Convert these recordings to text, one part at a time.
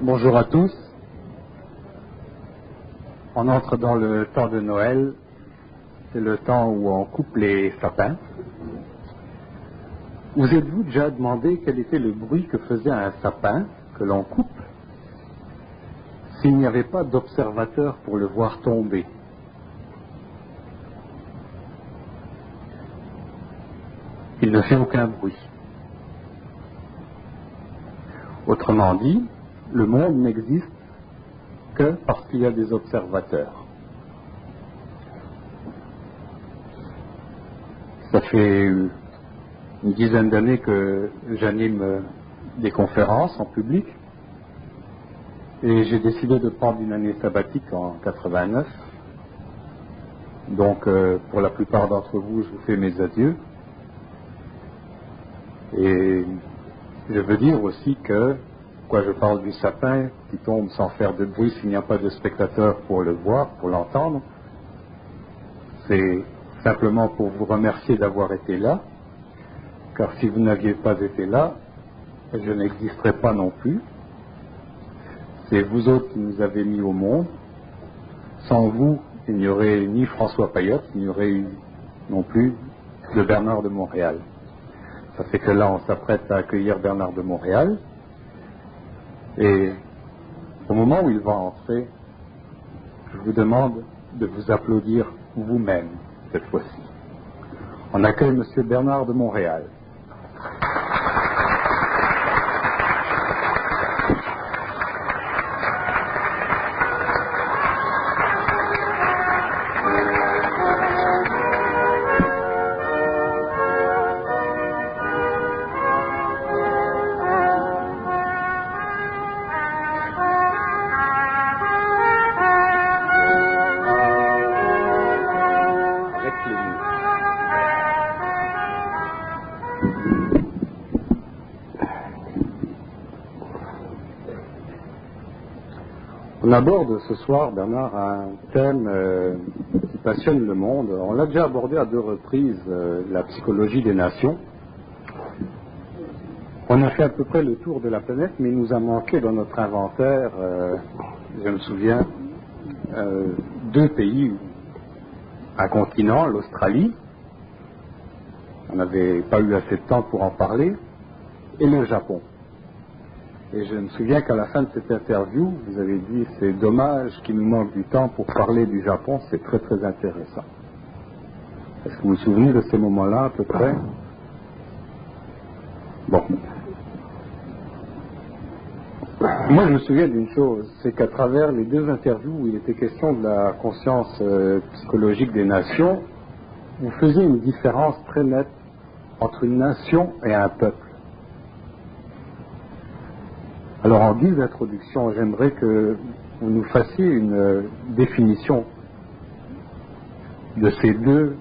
Bonjour à tous. On entre dans le temps de Noël. C'est le temps où on coupe les sapins. Vous êtes-vous déjà demandé quel était le bruit que faisait un sapin que l'on coupe s'il n'y avait pas d'observateur pour le voir tomber? Il ne fait aucun bruit. Autrement dit, le monde n'existe que parce qu'il y a des observateurs. Ça fait une dizaine d'années que j'anime des conférences en public et j'ai décidé de prendre une année sabbatique en 89. Donc pour la plupart d'entre vous, je vous fais mes adieux. Et je veux dire aussi que, pourquoi je parle du sapin qui tombe sans faire de bruit s'il n'y a pas de spectateurs pour le voir, pour l'entendre, c'est simplement pour vous remercier d'avoir été là, car si vous n'aviez pas été là, je n'existerais pas non plus. C'est vous autres qui nous avez mis au monde. Sans vous, il n'y aurait ni François Payotte, il n'y aurait eu non plus de Bernard de Montréal. Ça fait que là, on s'apprête à accueillir Bernard de Montréal. Et au moment où il va entrer, je vous demande de vous applaudir vous-même cette fois-ci. On accueille M. Bernard de Montréal. On aborde ce soir, Bernard, un thème qui passionne le monde. On l'a déjà abordé à 2 reprises, la psychologie des nations. On a fait à peu près le tour de la planète, mais il nous a manqué dans notre inventaire, je me souviens, 2 pays, un continent, l'Australie. On n'avait pas eu assez de temps pour en parler, et le Japon. Et je me souviens qu'à la fin de cette interview, vous avez dit « c'est dommage qu'il nous manque du temps pour parler du Japon, c'est très très intéressant ». Est-ce que vous vous souvenez de ces moments-là à peu près? Bon. Moi je me souviens d'une chose, c'est qu'à travers les 2 interviews où il était question de la conscience psychologique des nations, vous faisiez une différence très nette entre une nation et un peuple. Alors en guise d'introduction, j'aimerais que vous nous fassiez une définition de ces 2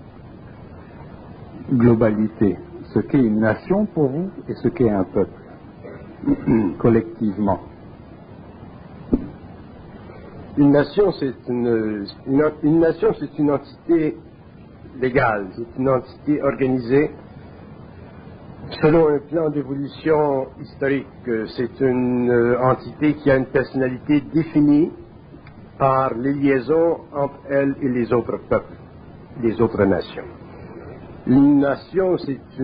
globalités. Ce qu'est une nation pour vous et ce qu'est un peuple, collectivement. Une nation, c'est une nation, c'est une entité légale, c'est une entité organisée selon un plan d'évolution historique. C'est une entité qui a une personnalité définie par les liaisons entre elle et les autres peuples, les autres nations. Une nation,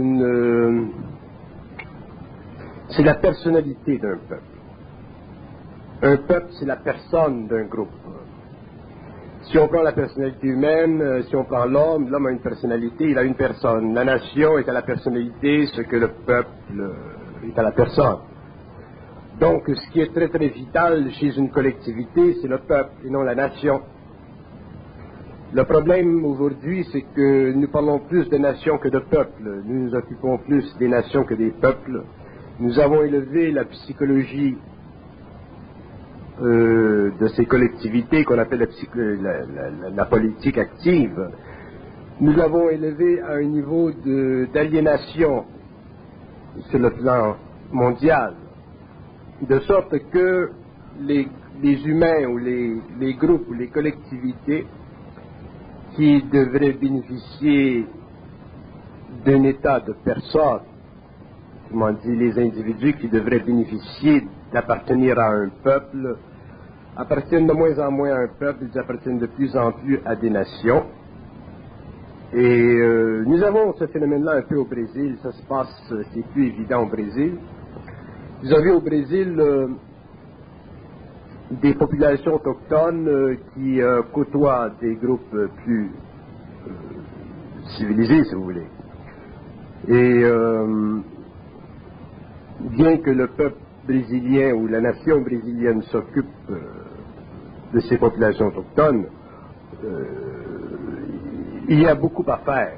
c'est la personnalité d'un peuple. Un peuple, c'est la personne d'un groupe. Si on prend la personnalité humaine, si on prend l'homme a une personnalité, il a une personne. La nation est à la personnalité ce que le peuple est à la personne. Donc, ce qui est très très vital chez une collectivité, c'est le peuple et non la nation. Le problème aujourd'hui, c'est que nous parlons plus de nations que de peuples. Nous nous occupons plus des nations que des peuples. Nous avons élevé la psychologie de ces collectivités qu'on appelle la politique active, nous l'avons élevé à un niveau d'aliénation sur le plan mondial, de sorte que les humains ou les groupes ou les collectivités qui devraient bénéficier d'un état de personne autrement dit, les individus qui devraient bénéficier d'appartenir à un peuple, appartiennent de moins en moins à un peuple, ils appartiennent de plus en plus à des nations. Et nous avons ce phénomène-là un peu au Brésil, ça se passe, c'est plus évident au Brésil. Vous avez au Brésil des populations autochtones qui côtoient des groupes plus civilisés, si vous voulez. Et bien que le peuple brésilien ou la nation brésilienne s'occupe de ces populations autochtones, il y a beaucoup à faire.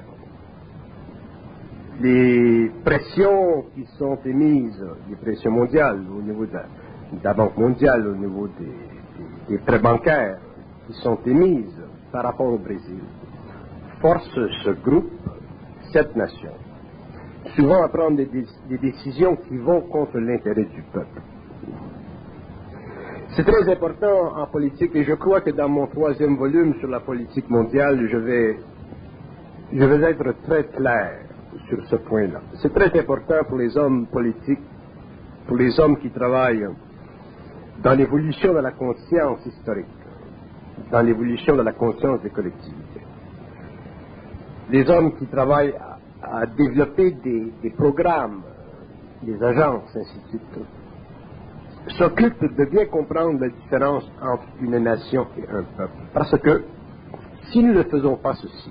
Les pressions qui sont émises, les pressions mondiales au niveau de la Banque mondiale, au niveau des prêts bancaires qui sont émises par rapport au Brésil, forcent ce groupe, cette nation, souvent à prendre des décisions qui vont contre l'intérêt du peuple. C'est très important en politique et je crois que dans mon 3e volume sur la politique mondiale, je vais être très clair sur ce point-là. C'est très important pour les hommes politiques, pour les hommes qui travaillent dans l'évolution de la conscience historique, dans l'évolution de la conscience des collectivités. Les hommes qui travaillent à développer des programmes, des agences, ainsi de suite, s'occupent de bien comprendre la différence entre une nation et un peuple. Parce que si nous ne faisons pas ceci,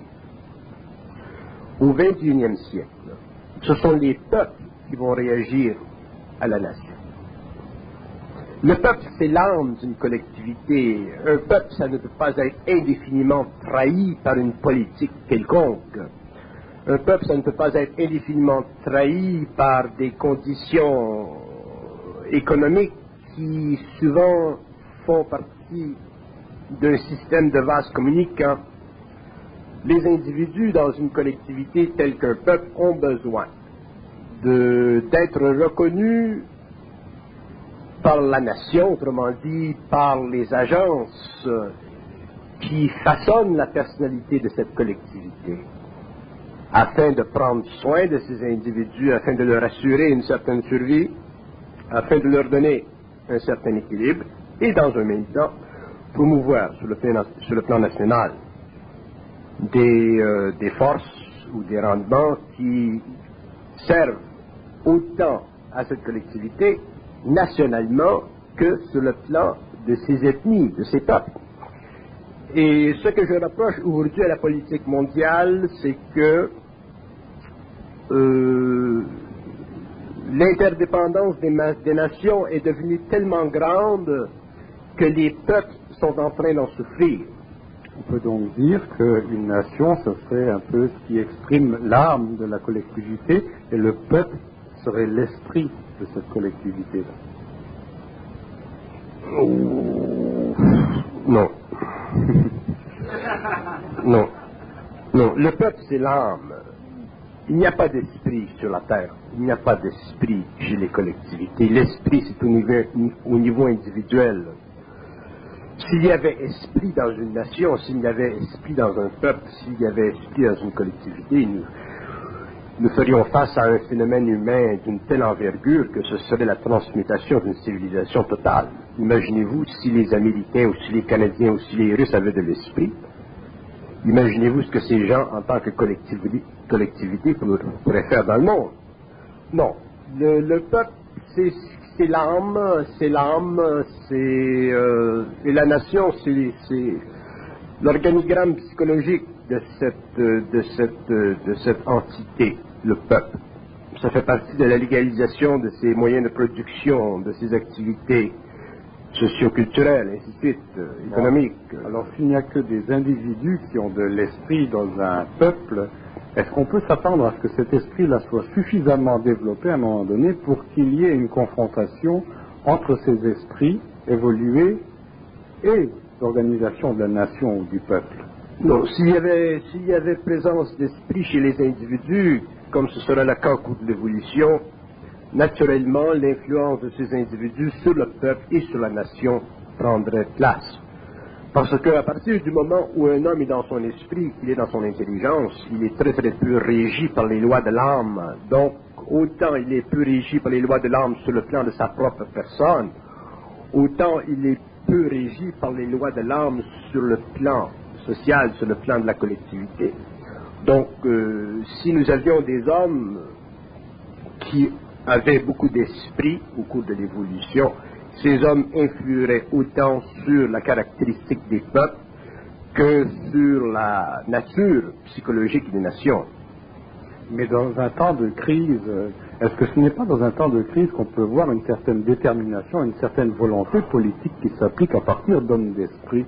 au XXIe siècle, ce sont les peuples qui vont réagir à la nation. Le peuple, c'est l'âme d'une collectivité. Un peuple, ça ne peut pas être indéfiniment trahi par une politique quelconque. Un peuple, ça ne peut pas être indéfiniment trahi par des conditions économiques qui souvent font partie d'un système de vases communicants. Les individus dans une collectivité telle qu'un peuple ont besoin d'être reconnus par la nation, autrement dit, par les agences qui façonnent la personnalité de cette collectivité, afin de prendre soin de ces individus, afin de leur assurer une certaine survie, afin de leur donner un certain équilibre, et dans un même temps, promouvoir sur le plan national des forces ou des rendements qui servent autant à cette collectivité nationalement que sur le plan de ses ethnies, de ses peuples. Et ce que je reproche aujourd'hui à la politique mondiale, c'est que l'interdépendance des nations est devenue tellement grande que les peuples sont en train d'en souffrir. On peut donc dire qu'une nation, ce serait un peu ce qui exprime l'âme de la collectivité, et le peuple serait l'esprit de cette collectivité. Non. Non. Non. Le peuple, c'est l'âme. Il n'y a pas d'esprit sur la terre. Il n'y a pas d'esprit chez les collectivités. L'esprit, c'est au niveau individuel. S'il y avait esprit dans une nation, s'il y avait esprit dans un peuple, s'il y avait esprit dans une collectivité, nous ferions face à un phénomène humain d'une telle envergure que ce serait la transmutation d'une civilisation totale. Imaginez-vous si les Américains, ou si les Canadiens, ou si les Russes avaient de l'esprit. Imaginez-vous ce que ces gens, en tant que collectivité, pourraient faire dans le monde. Non. Le peuple, c'est l'âme, et la nation, c'est l'organigramme psychologique de cette entité, le peuple. Ça fait partie de la légalisation de ses moyens de production, de ses activités socio-culturelles, ainsi de suite, économiques. Alors s'il n'y a que des individus qui ont de l'esprit dans un peuple, est-ce qu'on peut s'attendre à ce que cet esprit-là soit suffisamment développé à un moment donné pour qu'il y ait une confrontation entre ces esprits évolués et l'organisation de la nation ou du peuple? Non, s'il y avait présence d'esprit chez les individus, comme ce sera le cas au cours de l'évolution, naturellement, l'influence de ces individus sur le peuple et sur la nation prendrait place. Parce qu'à partir du moment où un homme est dans son esprit, il est dans son intelligence, il est très très peu régi par les lois de l'âme. Donc, autant il est peu régi par les lois de l'âme sur le plan de sa propre personne, autant il est peu régi par les lois de l'âme sur le plan social, sur le plan de la collectivité. Donc, si nous avions des hommes qui avaient beaucoup d'esprit au cours de l'évolution, ces hommes influeraient autant sur la caractéristique des peuples que sur la nature psychologique des nations. Mais dans un temps de crise, est-ce que ce n'est pas dans un temps de crise qu'on peut voir une certaine détermination, une certaine volonté politique qui s'applique à partir d'hommes d'esprit?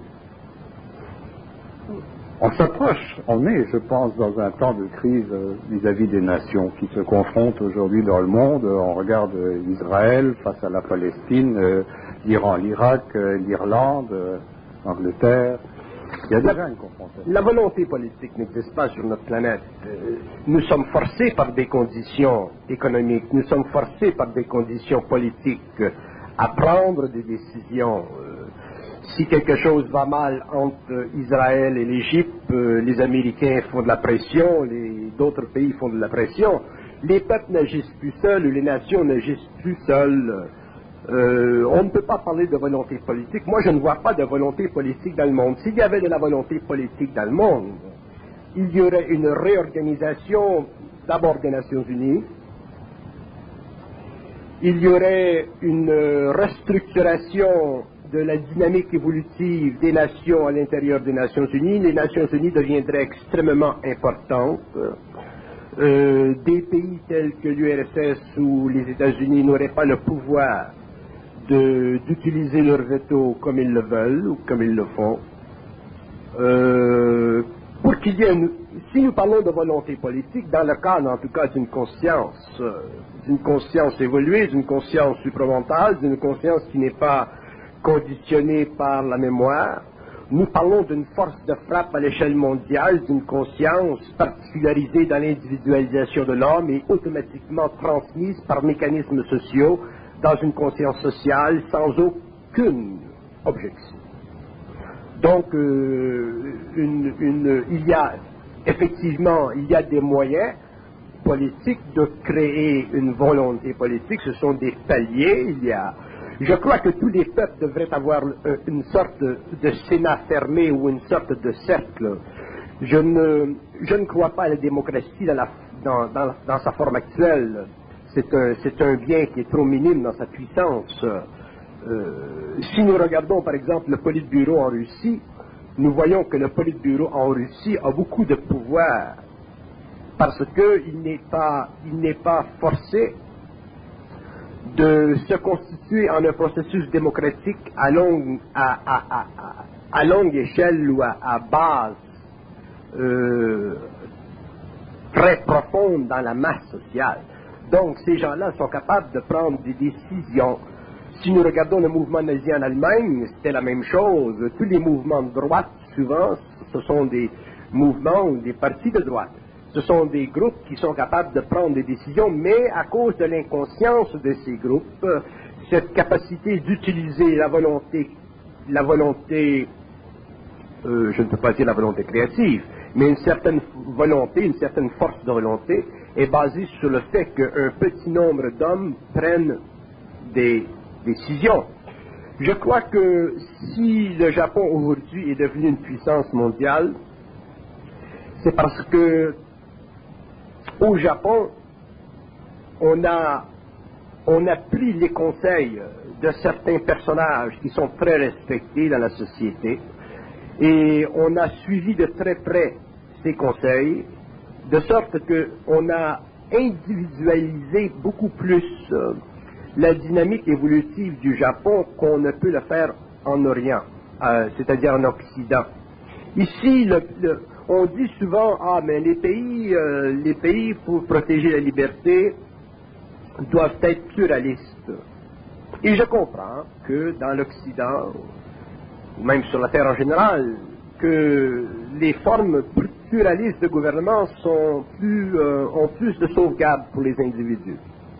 On s'approche, on est, je pense, dans un temps de crise vis-à-vis des nations qui se confrontent aujourd'hui dans le monde. On regarde Israël face à la Palestine, l'Iran, l'Irak, l'Irlande, l'Angleterre. Il y a déjà une confrontation. La volonté politique n'existe pas sur notre planète. Nous sommes forcés par des conditions économiques, nous sommes forcés par des conditions politiques à prendre des décisions. Si quelque chose va mal entre Israël et l'Égypte, les Américains font de la pression, d'autres pays font de la pression. Les peuples n'agissent plus seuls, les nations n'agissent plus seules. On ne peut pas parler de volonté politique. Moi, je ne vois pas de volonté politique dans le monde. S'il y avait de la volonté politique dans le monde, il y aurait une réorganisation d'abord des Nations Unies, il y aurait une restructuration de la dynamique évolutive des nations à l'intérieur des Nations Unies. Les Nations Unies deviendraient extrêmement importantes. Des pays tels que l'URSS ou les États-Unis n'auraient pas le pouvoir d'utiliser leur veto comme ils le veulent ou comme ils le font. Pour qu'il y ait si nous parlons de volonté politique, dans le cadre en tout cas d'une conscience évoluée, d'une conscience supramentale, d'une conscience qui n'est pas conditionnée par la mémoire, nous parlons d'une force de frappe à l'échelle mondiale, d'une conscience particularisée dans l'individualisation de l'homme et automatiquement transmise par mécanismes sociaux dans une conscience sociale sans aucune objection. Donc, il y a effectivement, il y a des moyens politiques de créer une volonté politique. Ce sont des paliers. Je crois que tous les peuples devraient avoir une sorte de sénat fermé ou une sorte de cercle. Je ne crois pas à la démocratie dans sa forme actuelle. C'est un bien qui est trop minime dans sa puissance. Si nous regardons par exemple le Politburo en Russie, nous voyons que le Politburo en Russie a beaucoup de pouvoir parce qu'il n'est pas forcé de se constituer en un processus démocratique à longue échelle ou à base très profonde dans la masse sociale. Donc ces gens-là sont capables de prendre des décisions. Si nous regardons le mouvement nazi en Allemagne, c'était la même chose. Tous les mouvements de droite, souvent, ce sont des mouvements ou des partis de droite. Ce sont des groupes qui sont capables de prendre des décisions, mais à cause de l'inconscience de ces groupes, cette capacité d'utiliser la volonté, je ne peux pas dire la volonté créative, mais une certaine volonté, une certaine force de volonté est basée sur le fait qu'un petit nombre d'hommes prennent des décisions. Je crois que si le Japon aujourd'hui est devenu une puissance mondiale, c'est parce que au Japon, on a pris les conseils de certains personnages qui sont très respectés dans la société et on a suivi de très près ces conseils, de sorte qu'on a individualisé beaucoup plus la dynamique évolutive du Japon qu'on ne peut le faire en Orient, c'est-à-dire en Occident. Ici, on dit souvent, mais les pays pour protéger la liberté doivent être pluralistes. Et je comprends que dans l'Occident, ou même sur la Terre en général, que les formes pluralistes de gouvernement ont plus de sauvegarde pour les individus.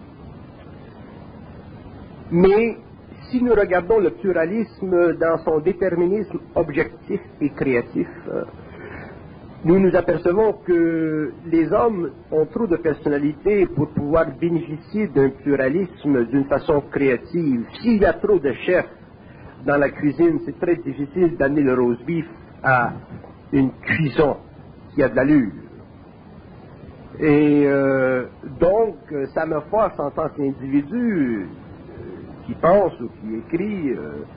Mais si nous regardons le pluralisme dans son déterminisme objectif et créatif, nous nous apercevons que les hommes ont trop de personnalité pour pouvoir bénéficier d'un pluralisme d'une façon créative. S'il y a trop de chefs dans la cuisine, c'est très difficile d'amener le roast beef à une cuisson qui a de l'allure. Et donc, ça me force en tant qu'individu qui pense ou qui écrit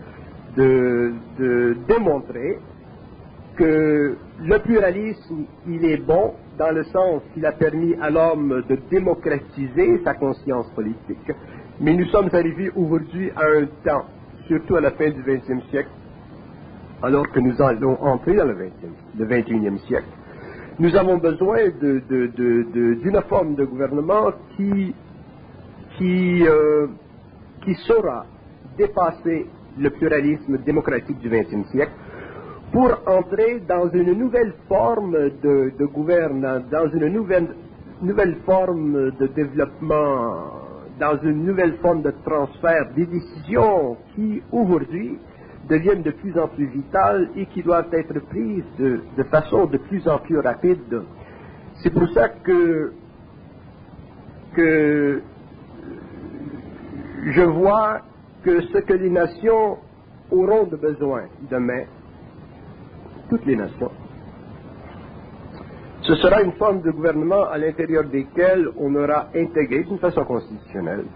de démontrer que le pluralisme, il est bon dans le sens qu'il a permis à l'homme de démocratiser sa conscience politique. Mais nous sommes arrivés aujourd'hui à un temps, surtout à la fin du XXe siècle, alors que nous allons entrer dans le XXIe siècle. Nous avons besoin d'une forme de gouvernement qui saura dépasser le pluralisme démocratique du XXe siècle pour entrer dans une nouvelle forme de gouvernance, dans une nouvelle forme de développement, dans une nouvelle forme de transfert des décisions qui, aujourd'hui, deviennent de plus en plus vitales et qui doivent être prises de façon de plus en plus rapide. C'est pour ça que je vois que ce que les nations auront de besoin demain, toutes les nations, ce sera une forme de gouvernement à l'intérieur desquels on aura intégré d'une façon constitutionnelle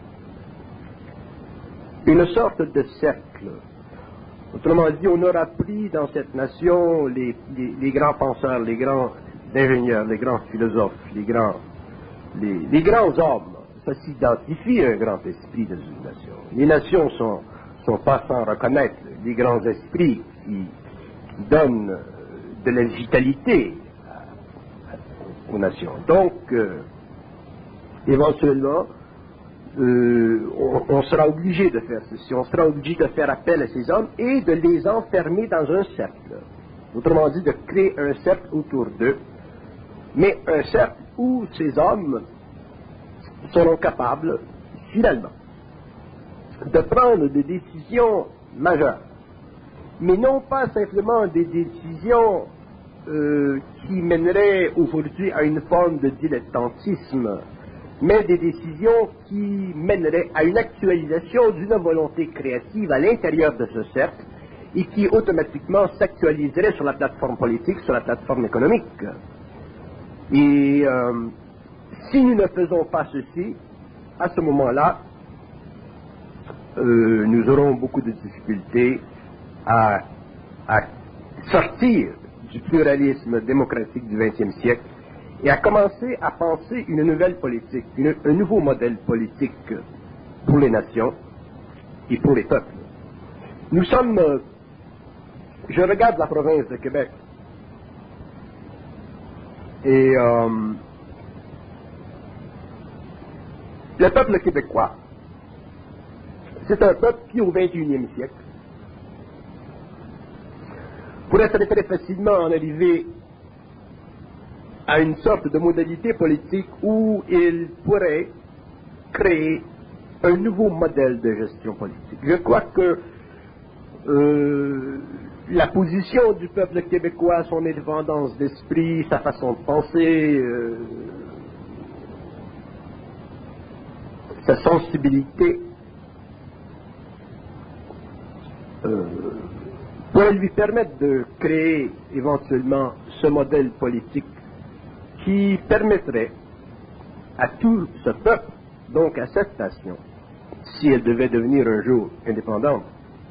une sorte de cercle. Autrement dit, on aura pris dans cette nation les grands penseurs, les grands ingénieurs, les grands philosophes, les grands hommes. Ça s'identifie à un grand esprit dans une nation. Les nations sont pas sans reconnaître les grands esprits qui donnent de la vitalité aux nations. Donc, éventuellement, on sera obligé de faire ceci, on sera obligé de faire appel à ces hommes et de les enfermer dans un cercle. Autrement dit, de créer un cercle autour d'eux, mais un cercle où ces hommes seront capables, finalement, de prendre des décisions majeures, mais non pas simplement des décisions qui mèneraient aujourd'hui à une forme de dilettantisme, mais des décisions qui mèneraient à une actualisation d'une volonté créative à l'intérieur de ce cercle et qui automatiquement s'actualiserait sur la plateforme politique, sur la plateforme économique. Et si nous ne faisons pas ceci, à ce moment-là, nous aurons beaucoup de difficultés à sortir du pluralisme démocratique du XXe siècle et à commencer à penser une nouvelle politique, un nouveau modèle politique pour les nations et pour les peuples. Nous sommes, je regarde la province de Québec et le peuple québécois, c'est un peuple qui, au XXIe siècle, pourrait très facilement en arriver à une sorte de modalité politique où il pourrait créer un nouveau modèle de gestion politique. Je crois que la position du peuple québécois, son indépendance d'esprit, sa façon de penser, sa sensibilité, pourrait lui permettre de créer éventuellement ce modèle politique qui permettrait à tout ce peuple, donc à cette nation, si elle devait devenir un jour indépendante,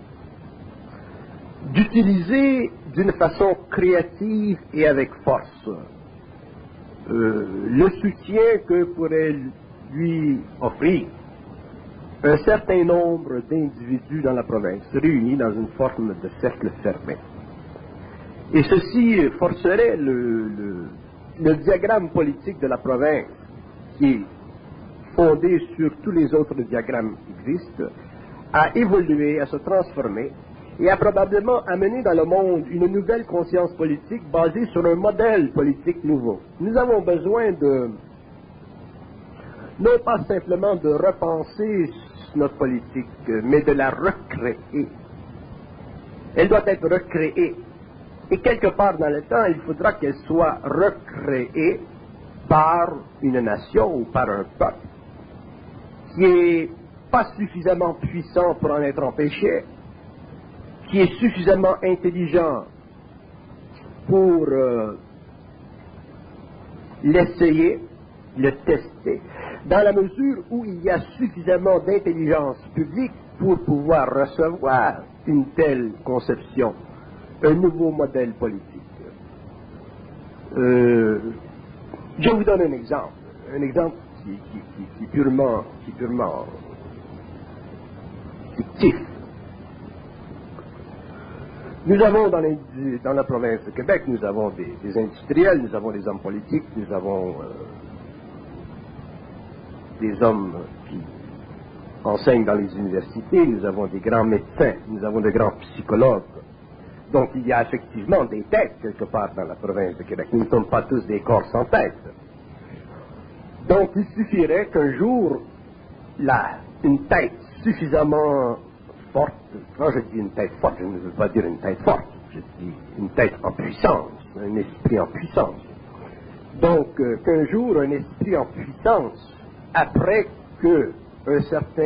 d'utiliser d'une façon créative et avec force le soutien que pourrait lui offrir un certain nombre d'individus dans la province, réunis dans une forme de cercle fermé. Et ceci forcerait le diagramme politique de la province, qui est fondé sur tous les autres diagrammes qui existent, à évoluer, à se transformer, et à probablement amener dans le monde une nouvelle conscience politique basée sur un modèle politique nouveau. Nous avons besoin non pas simplement de repenser notre politique, mais de la recréer. Elle doit être recréée Et quelque part dans le temps, il faudra qu'elle soit recréée par une nation ou par un peuple qui est pas suffisamment puissant pour en être empêché, qui est suffisamment intelligent pour l'essayer, le tester, dans la mesure où il y a suffisamment d'intelligence publique pour pouvoir recevoir une telle conception, un nouveau modèle politique. Je vous donne un exemple qui est purement fictif. Nous avons dans la province de Québec, nous avons des industriels, nous avons des hommes politiques, nous avons des hommes qui enseignent dans les universités, nous avons des grands médecins, nous avons des grands psychologues. Donc il y a effectivement des têtes quelque part dans la province de Québec. Nous ne sommes pas tous des corps sans tête. Donc il suffirait qu'un jour, une tête suffisamment forte, quand je dis une tête forte, je ne veux pas dire une tête forte, je dis une tête en puissance, un esprit en puissance. Donc qu'un jour, un esprit en puissance, après qu'un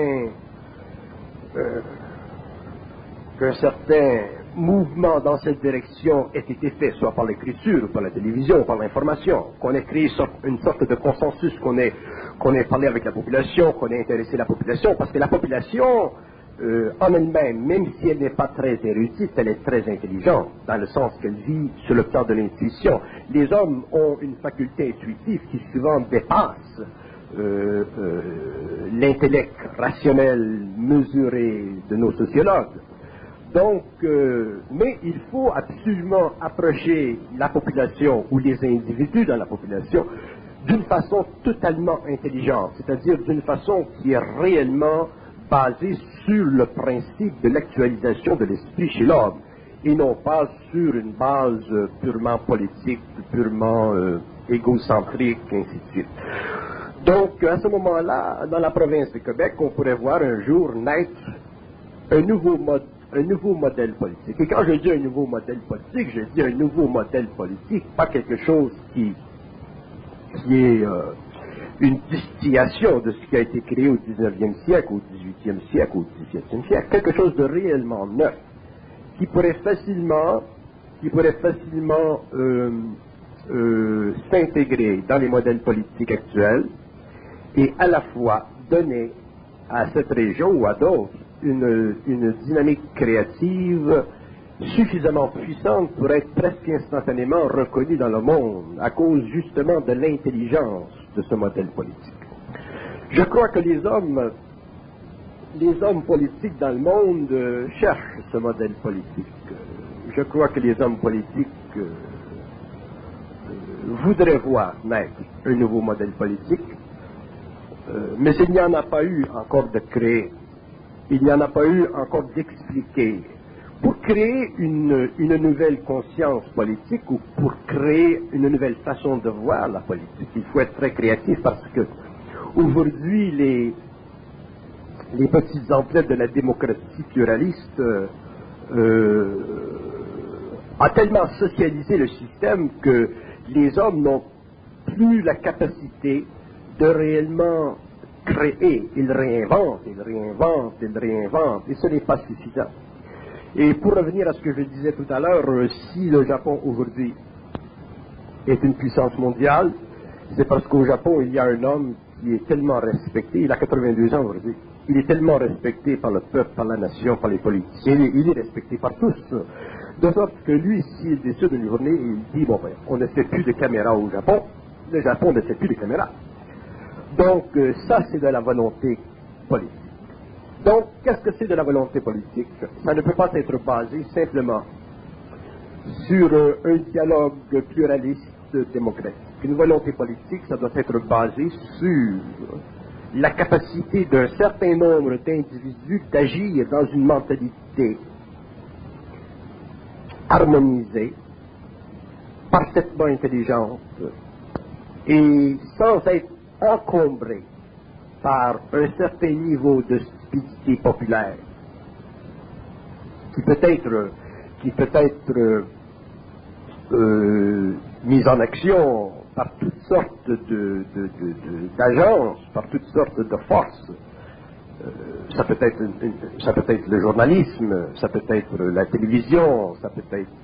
certain mouvement dans cette direction ait été fait, soit par l'écriture, ou par la télévision, ou par l'information, qu'on ait créé une sorte de consensus, qu'on ait parlé avec la population, qu'on ait intéressé la population, parce que la population, en elle-même, même si elle n'est pas très érudite, elle est très intelligente, dans le sens qu'elle vit sur le plan de l'intuition. Les hommes ont une faculté intuitive qui souvent dépasse l'intellect rationnel mesuré de nos sociologues. Donc, mais il faut absolument approcher la population ou les individus dans la population d'une façon totalement intelligente, c'est-à-dire d'une façon qui est réellement basée sur le principe de l'actualisation de l'esprit chez l'homme, et non pas sur une base purement politique, purement égocentrique, ainsi de suite. Donc, à ce moment-là, dans la province de Québec, on pourrait voir un jour naître un nouveau modèle politique. Et quand je dis un nouveau modèle politique, je dis un nouveau modèle politique, pas quelque chose qui est une distillation de ce qui a été créé au 19e siècle, au 18e siècle, au 17e siècle, quelque chose de réellement neuf, qui pourrait facilement s'intégrer dans les modèles politiques actuels et à la fois donner à cette région ou à d'autres une dynamique créative suffisamment puissante pour être presque instantanément reconnue dans le monde à cause justement de l'intelligence de ce modèle politique. Je crois que les hommes politiques dans le monde cherchent ce modèle politique. Je crois que les hommes politiques voudraient voir naître un nouveau modèle politique, mais il n'y en a pas eu encore de créé. Il n'y en a pas eu encore d'expliqué. Pour créer une nouvelle conscience politique ou pour créer une nouvelle façon de voir la politique, il faut être très créatif parce que aujourd'hui, les petites emplettes de la démocratie pluraliste a tellement socialisé le système que les hommes n'ont plus la capacité de réellement créer. Ils réinventent, et ce n'est pas suffisant. Et pour revenir à ce que je disais tout à l'heure, si le Japon aujourd'hui est une puissance mondiale, c'est parce qu'au Japon, il y a un homme qui est tellement respecté, il a 82 ans aujourd'hui, il est tellement respecté par le peuple, par la nation, par les politiciens, il est respecté par tous. De sorte que lui, s'il décide d'une journée, il dit, bon, ben, on ne fait plus de caméras au Japon, le Japon ne fait plus de caméras. Donc, ça, c'est de la volonté politique. Donc, qu'est-ce que c'est de la volonté politique? Ça ne peut pas être basé simplement sur un dialogue pluraliste démocratique. Une volonté politique, ça doit être basé sur la capacité d'un certain nombre d'individus d'agir dans une mentalité harmonisée, parfaitement intelligente, et sans être encombré par un certain niveau de stupidité populaire qui peut être mise en action par toutes sortes d'agences, par toutes sortes de forces. Ça peut être le journalisme, ça peut être la télévision, ça peut être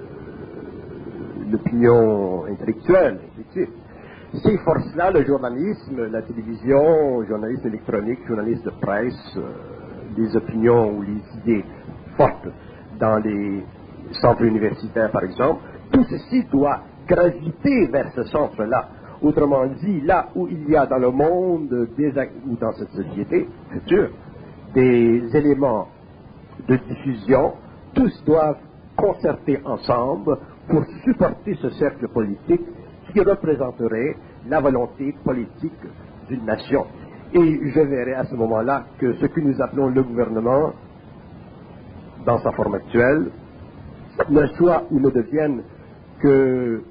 l'opinion intellectuelle, ainsi de suite. Ces forces-là, le journalisme, la télévision, le journalisme électronique, le journalisme de presse, les opinions ou les idées fortes dans les centres universitaires, par exemple, tout ceci doit graviter vers ce centre-là. Autrement dit, là où il y a dans le monde ou dans cette société future des éléments de diffusion, tous doivent concerter ensemble pour supporter ce cercle politique qui représenterait la volonté politique d'une nation. Et je verrai à ce moment-là que ce que nous appelons le gouvernement, dans sa forme actuelle, ne soit ou ne devienne que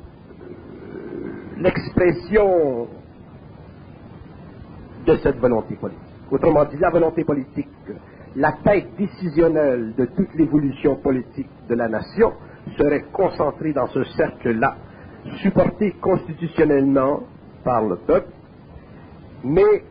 l'expression de cette volonté politique. Autrement dit, la volonté politique, la tête décisionnelle de toute l'évolution politique de la nation serait concentrée dans ce cercle-là, supportée constitutionnellement par le peuple, mais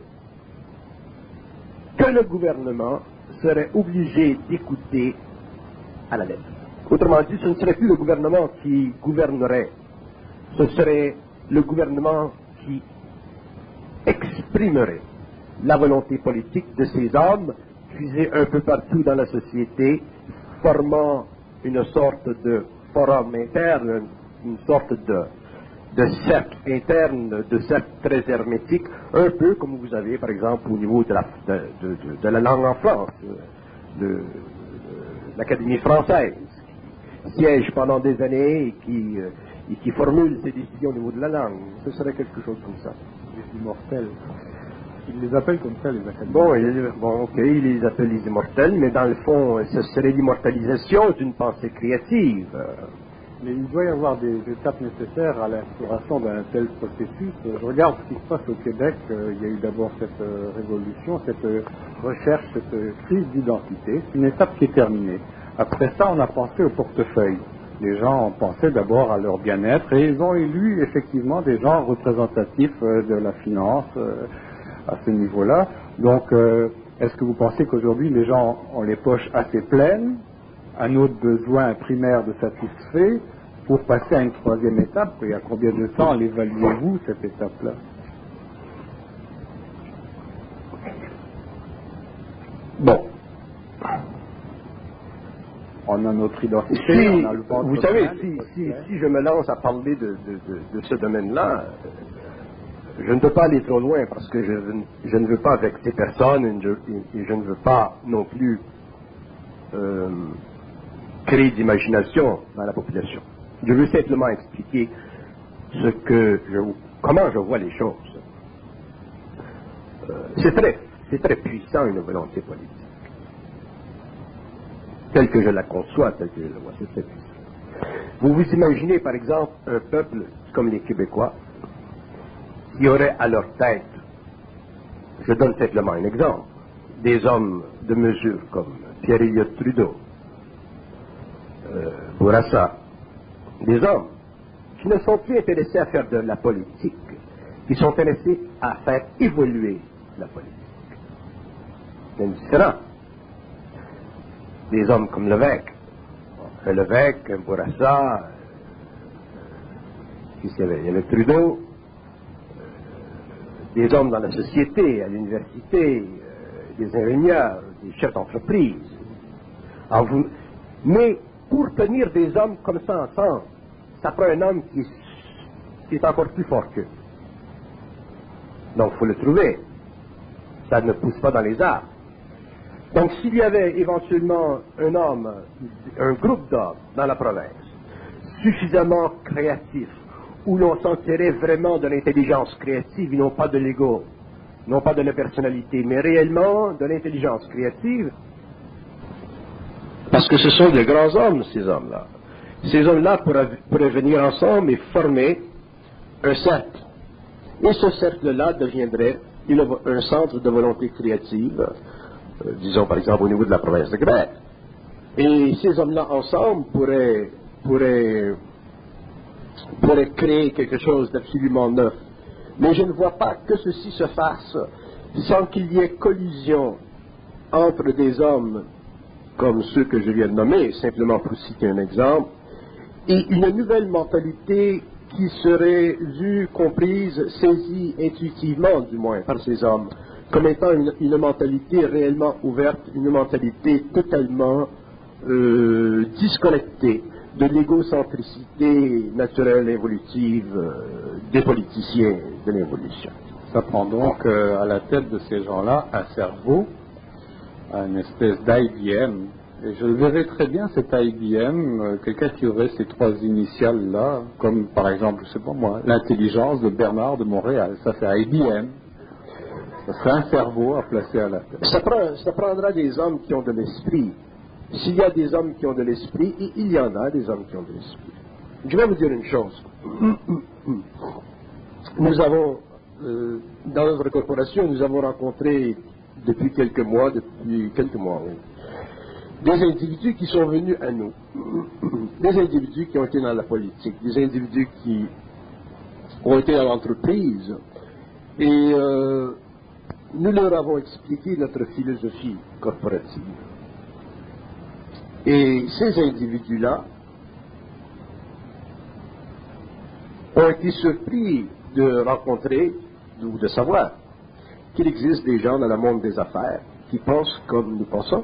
que le gouvernement serait obligé d'écouter à la lettre. Autrement dit, ce ne serait plus le gouvernement qui gouvernerait, ce serait le gouvernement qui exprimerait la volonté politique de ces hommes, puisés un peu partout dans la société, formant une sorte de forum interne, une sorte de cercle interne, de cercle très hermétique, un peu comme vous avez par exemple au niveau de la langue en France, l'Académie française, qui siège pendant des années et qui formule ses décisions au niveau de la langue. Ce serait quelque chose comme ça. Les immortels. Ils les appellent comme ça, les académiques. Ok, ils les appellent les immortels, mais dans le fond, ce serait l'immortalisation d'une pensée créative. Mais il doit y avoir des étapes nécessaires à l'instauration d'un tel processus. Je regarde ce qui se passe au Québec. Il y a eu d'abord cette révolution, cette recherche, cette crise d'identité. C'est une étape qui est terminée. Après ça, on a pensé au portefeuille. Les gens ont pensé d'abord à leur bien-être et ils ont élu effectivement des gens représentatifs de la finance à ce niveau-là. Donc, est-ce que vous pensez qu'aujourd'hui les gens ont les poches assez pleines, un autre besoin primaire de satisfait, pour passer à une troisième étape? Et à combien de temps l'évaluez-vous, cette étape-là? Bon. On a notre identité, on a le ventre. Vous savez, si je me lance à parler de ce domaine-là, je ne peux pas aller trop loin parce que je ne veux pas vexer personne et je ne veux pas non plus créer d'imagination dans la population. Je veux simplement expliquer comment je vois les choses. C'est très puissant une volonté politique. Telle que je la conçois, telle que je la vois, c'est très puissant. Vous vous imaginez par exemple un peuple comme les Québécois qui aurait à leur tête, je donne simplement un exemple, des hommes de mesure comme Pierre Elliott Trudeau, Bourassa, des hommes qui ne sont plus intéressés à faire de la politique, qui sont intéressés à faire évoluer la politique. C'est différent. Des hommes comme Lévesque, un Bourassa, il y avait Trudeau, des hommes dans la société, à l'université, des ingénieurs, des chefs d'entreprise. Mais pour tenir des hommes comme ça ensemble, ça prend un homme qui est encore plus fort qu'eux. Donc il faut le trouver. Ça ne pousse pas dans les arbres. Donc s'il y avait éventuellement un groupe d'hommes dans la province, suffisamment créatifs, où l'on sentirait vraiment de l'intelligence créative, et non pas de l'ego, non pas de la personnalité, mais réellement de l'intelligence créative, parce que ce sont des grands hommes, ces hommes-là. Ces hommes-là pourraient venir ensemble et former un cercle. Et ce cercle-là deviendrait un centre de volonté créative, disons par exemple au niveau de la province de Québec. Et ces hommes-là ensemble pourraient pourrait créer quelque chose d'absolument neuf. Mais je ne vois pas que ceci se fasse sans qu'il y ait collision entre des hommes comme ceux que je viens de nommer, simplement pour citer un exemple, et une nouvelle mentalité qui serait vue, comprise, saisie intuitivement, du moins, par ces hommes, comme étant une mentalité réellement ouverte, une mentalité totalement disconnectée de l'égocentricité naturelle, évolutive des politiciens de l'évolution. Ça prend donc à la tête de ces gens-là un cerveau, une espèce d'IBM. Et je le verrais très bien, cet IBM, quelqu'un qui aurait ces trois initiales-là, comme par exemple, je sais pas moi, l'intelligence de Bernard de Montréal. Ça fait IBM. Ça serait un cerveau à placer à la tête. Ça prendra des hommes qui ont de l'esprit. S'il y a des hommes qui ont de l'esprit, et il y en a des hommes qui ont de l'esprit. Je vais vous dire une chose. Nous avons, dans notre corporation, nous avons rencontré depuis quelques mois, oui, des individus qui sont venus à nous, des individus qui ont été dans la politique, des individus qui ont été dans l'entreprise, et nous leur avons expliqué notre philosophie corporative. Et ces individus-là ont été surpris de rencontrer ou de savoir qu'il existe des gens dans le monde des affaires qui pensent comme nous pensons.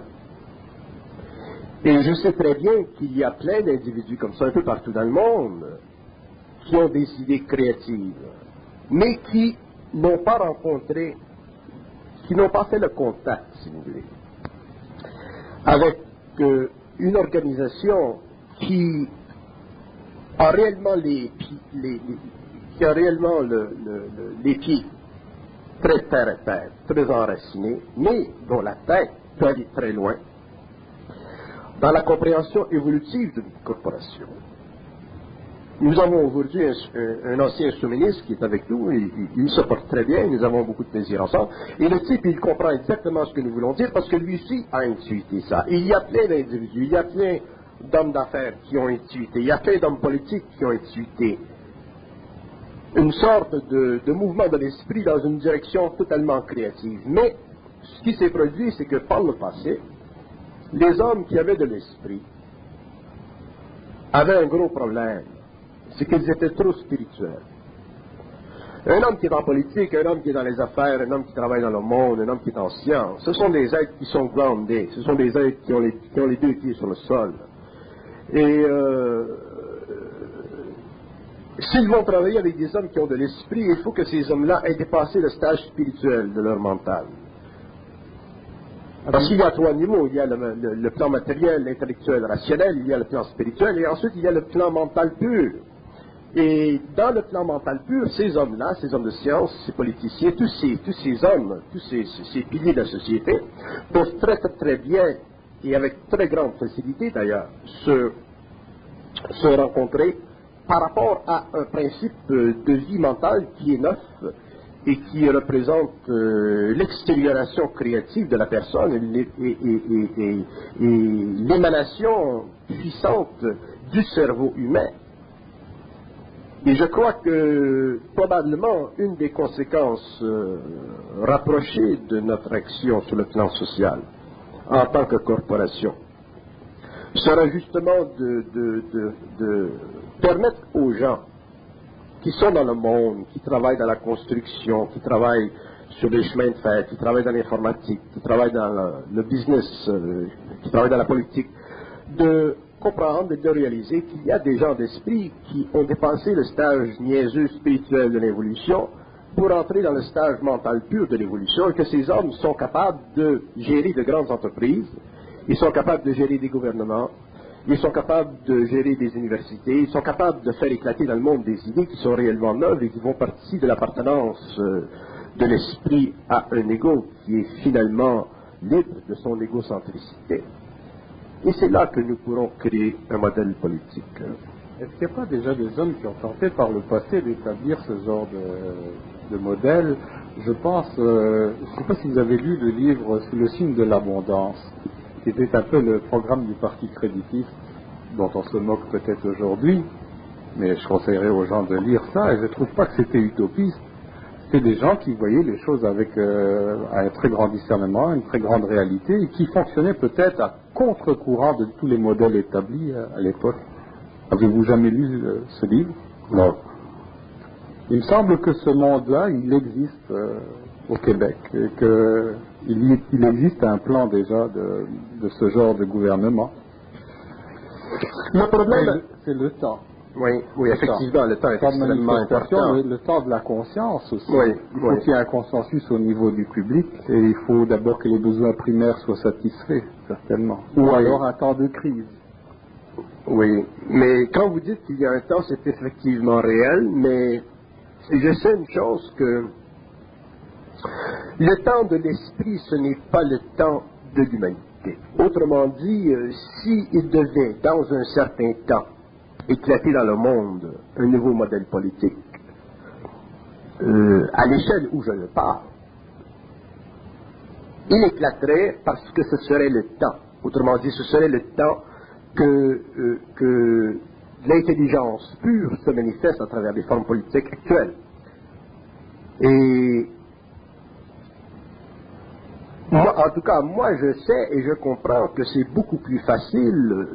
Et je sais très bien qu'il y a plein d'individus comme ça un peu partout dans le monde qui ont des idées créatives, mais qui n'ont pas rencontré, qui n'ont pas fait le contact, si vous voulez, avec une organisation qui a réellement les pieds très terre à terre, très enracinés, mais dont la tête peut aller très loin dans la compréhension évolutive d'une corporation. Nous avons aujourd'hui un ancien sous-ministre qui est avec nous, et il se porte très bien, nous avons beaucoup de plaisir ensemble, et le type, il comprend exactement ce que nous voulons dire, parce que lui aussi a intuité ça. Et il y a plein d'individus, il y a plein d'hommes d'affaires qui ont intuité, il y a plein d'hommes politiques qui ont intuité une sorte de mouvement de l'esprit dans une direction totalement créative. Mais ce qui s'est produit, c'est que par le passé, les hommes qui avaient de l'esprit avaient un gros problème, c'est qu'ils étaient trop spirituels. Un homme qui est en politique, un homme qui est dans les affaires, un homme qui travaille dans le monde, un homme qui est en science, ce sont des êtres qui sont groundés, ce sont des êtres qui ont les deux pieds sur le sol. Et s'ils vont travailler avec des hommes qui ont de l'esprit, il faut que ces hommes-là aient dépassé le stage spirituel de leur mental. Parce qu'il y a trois niveaux, il y a le plan matériel, l'intellectuel, rationnel, il y a le plan spirituel, et ensuite il y a le plan mental pur. Et dans le plan mental pur, ces hommes-là, ces hommes de science, ces politiciens, tous ces hommes, tous ces piliers de la société, peuvent très très très bien, et avec très grande facilité d'ailleurs, se rencontrer par rapport à un principe de vie mentale qui est neuf et qui représente l'extérioration créative de la personne et l'émanation puissante du cerveau humain. Et je crois que probablement une des conséquences rapprochées de notre action sur le plan social en tant que corporation sera justement de permettre aux gens qui sont dans le monde, qui travaillent dans la construction, qui travaillent sur les chemins de fer, qui travaillent dans l'informatique, qui travaillent dans le business, qui travaillent dans la politique, de comprendre et de réaliser qu'il y a des gens d'esprit qui ont dépassé le stage niaiseux spirituel de l'évolution pour entrer dans le stage mental pur de l'évolution, et que ces hommes sont capables de gérer de grandes entreprises, ils sont capables de gérer des gouvernements, ils sont capables de gérer des universités, ils sont capables de faire éclater dans le monde des idées qui sont réellement neuves et qui font partie de l'appartenance de l'esprit à un ego qui est finalement libre de son égocentricité. Et c'est là que nous pourrons créer un modèle politique. Est-ce qu'il n'y a pas déjà des hommes qui ont tenté par le passé d'établir ce genre de modèle? Je pense, je ne sais pas si vous avez lu le livre « Sous le signe de l'abondance », qui était un peu le programme du Parti créditif, dont on se moque peut-être aujourd'hui. Mais je conseillerais aux gens de lire ça, et je ne trouve pas que c'était utopiste. C'est des gens qui voyaient les choses avec un très grand discernement, une très grande réalité, et qui fonctionnaient peut-être à contre-courant de tous les modèles établis à l'époque. Avez-vous jamais lu ce livre? Non. Il me semble que ce monde-là, il existe au Québec, et qu'il existe un plan déjà de ce genre de gouvernement. Le problème, c'est le temps. Oui, effectivement, le temps est extrêmement important. Le temps de la conscience aussi. Oui, il faut qu'il y ait un consensus au niveau du public, et il faut d'abord que les besoins primaires soient satisfaits, certainement. Ou alors un temps de crise. Oui, mais quand vous dites qu'il y a un temps, c'est effectivement réel, mais je sais une chose, que le temps de l'esprit, ce n'est pas le temps de l'humanité. Autrement dit, s'il devait, dans un certain temps, éclater dans le monde un nouveau modèle politique, à l'échelle où je le parle, il éclaterait parce que ce serait le temps. Autrement dit, ce serait le temps que l'intelligence pure se manifeste à travers les formes politiques actuelles. Et moi, en tout cas, moi je sais et je comprends que c'est beaucoup plus facile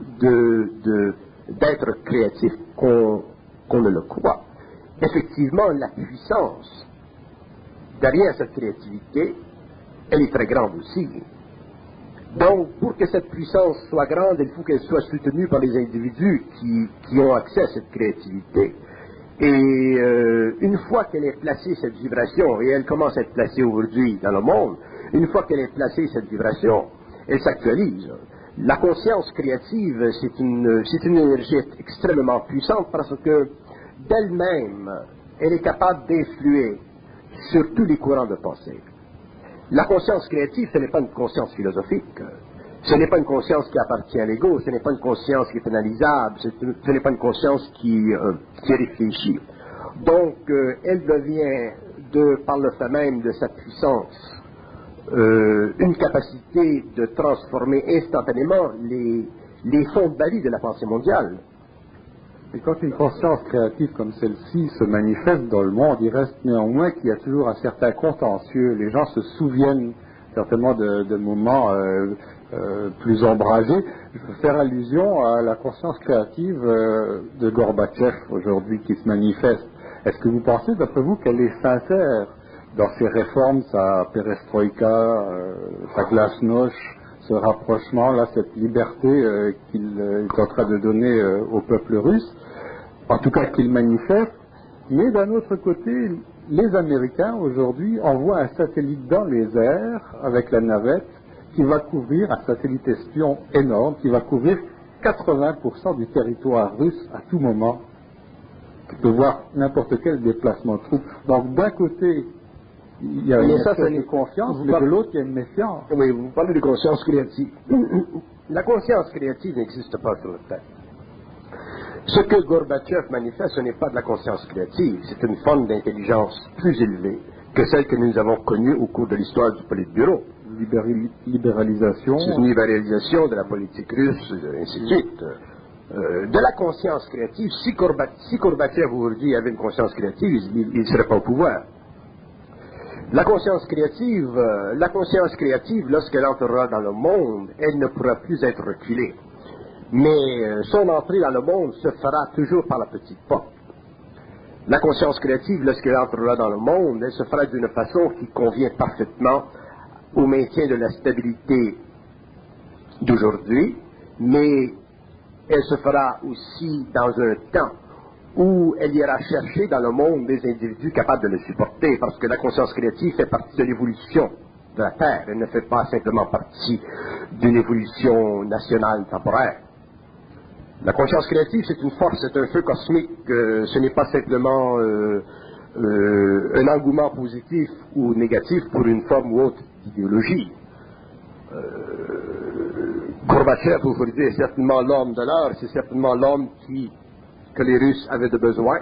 d'être créatif qu'on ne le croit. Effectivement, la puissance derrière cette créativité, elle est très grande aussi. Donc, pour que cette puissance soit grande, il faut qu'elle soit soutenue par les individus qui ont accès à cette créativité. Et une fois qu'elle est placée, cette vibration, et elle commence à être placée aujourd'hui dans le monde, une fois qu'elle est placée, cette vibration, elle s'actualise. La conscience créative, c'est une énergie extrêmement puissante parce que d'elle-même, elle est capable d'influer sur tous les courants de pensée. La conscience créative, ce n'est pas une conscience philosophique, ce n'est pas une conscience qui appartient à l'ego, ce n'est pas une conscience qui est analysable, ce n'est pas une conscience qui réfléchit. Donc, elle devient, par le fait même de sa puissance, une capacité de transformer instantanément les fonds de la vie de la pensée mondiale. Et quand une conscience créative comme celle-ci se manifeste dans le monde, il reste néanmoins qu'il y a toujours un certain contentieux. Les gens se souviennent certainement de moments plus ombragés. Je veux faire allusion à la conscience créative de Gorbatchev aujourd'hui qui se manifeste. Est-ce que vous pensez, d'après vous, qu'elle est sincère dans ses réformes, sa perestroïka, sa glasnost, ce rapprochement-là, cette liberté qu'il est en train de donner au peuple russe, en tout cas qu'il manifeste, mais d'un autre côté, les Américains aujourd'hui envoient un satellite dans les airs avec la navette qui va couvrir, un satellite espion énorme, qui va couvrir 80% du territoire russe à tout moment, qui peut voir n'importe quel déplacement de troupes. Donc d'un côté, il y a une espèce de confiance, mais de l'autre, il y a une méfiance. Oui, vous parlez de conscience créative. La conscience créative n'existe pas sur la Terre. Ce que Gorbatchev manifeste, ce n'est pas de la conscience créative, c'est une forme d'intelligence plus élevée que celle que nous avons connue au cours de l'histoire du Politburo. Libéralisation. C'est une libéralisation de la politique russe, et ainsi de suite. De la conscience créative, si Gorbatchev aujourd'hui avait une conscience créative, il ne serait pas au pouvoir. La conscience créative, lorsqu'elle entrera dans le monde, elle ne pourra plus être reculée. Mais son entrée dans le monde se fera toujours par la petite porte. La conscience créative, lorsqu'elle entrera dans le monde, elle se fera d'une façon qui convient parfaitement au maintien de la stabilité d'aujourd'hui, mais elle se fera aussi dans un temps où elle ira chercher dans le monde des individus capables de le supporter, parce que la conscience créative fait partie de l'évolution de la Terre, elle ne fait pas simplement partie d'une évolution nationale temporaire. La conscience créative, c'est une force, c'est un feu cosmique, ce n'est pas simplement un engouement positif ou négatif pour une forme ou autre d'idéologie. Gorbatchev aujourd'hui est certainement l'homme de l'heure, c'est certainement l'homme que les Russes avaient de besoin,